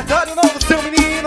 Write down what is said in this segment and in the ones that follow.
repertório novo, seu menino.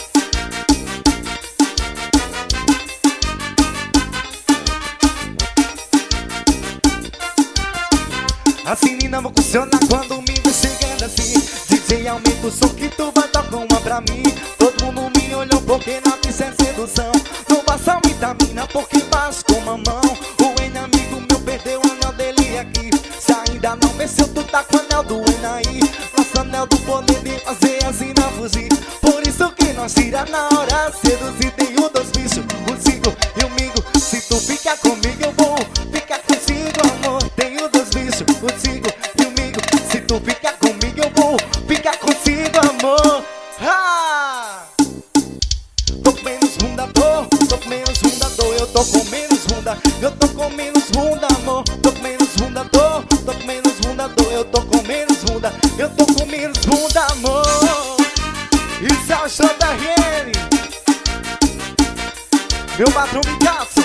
Assim menina vou funcionar quando me vê chegando assim. DJ aumenta o som que tu vai tocar uma pra mim. Todo mundo me olhou porque na pista é sedução. Não passa vitamina porque faz com a mão. O N-amigo meu perdeu o anel dele aqui. Se ainda não venceu, tu tá com o anel do N aí. Nosso anel do poder de fazer assim na fuzil. Por isso que nós tira na hora seduzir. Tem o dois bichos, o Zigo e o Migo. Se tu ficar comigo eu vou ficar contigo, amor. Tem o dois bichos, o Zigo e o Migo. Se tu ficar comigo eu vou ficar contigo, amor. Ah! Tô com menos bunda, tô com menos bunda, eu tô com menos bunda, eu tô com menos bunda, amor. Tô com menos bunda, tô com menos bunda, eu tô com menos bunda, eu tô com menos bunda, amor. Isso é o show da RN, meu patrão Picasso.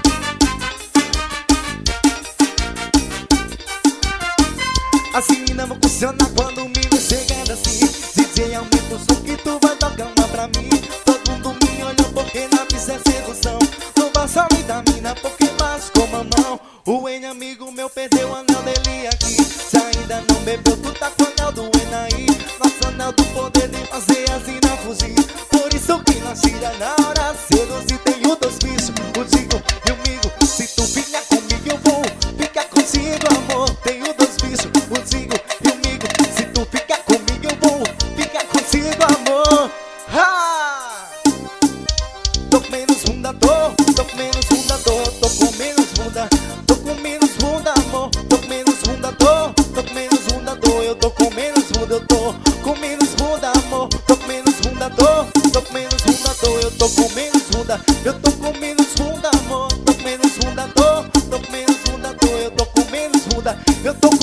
Assim menina vou funcionar quando me vê chegando assim. DJ aumenta o som que tu vai tocar uma pra mim. Todo mundo me olhou porque na pista é sedução. Não passa vitamina porque faz com a mão. O N-amigo meu perdeu o anel dele aqui. Se ainda não bebeu, tu tá com o anel do N aí. Nosso anel do poder de fazer assim na fuzil. Por isso que nós tira na hora seduzir. Tem o dois bichos, o Zigo e o Migo. Se tu ficar comigo eu vou ficar contigo, amor. Tem o dois bichos, o Zigo e o Migo. Se tu ficar comigo eu vou ficar contigo, amor. Ha! Tô com menos bunda, tô com menos bunda, tô com menos bunda, tô com menos bunda, amor. Tô com menos bunda, tô com menos bunda, eu tô com menos bunda, eu tô com menos bunda, amor. Tô com menos bunda, tô com menos bunda, eu tô com menos bunda, eu tô com menos bunda, amor. Tô com menos bunda, tô com menos bunda, eu tô com menos bunda, eu tô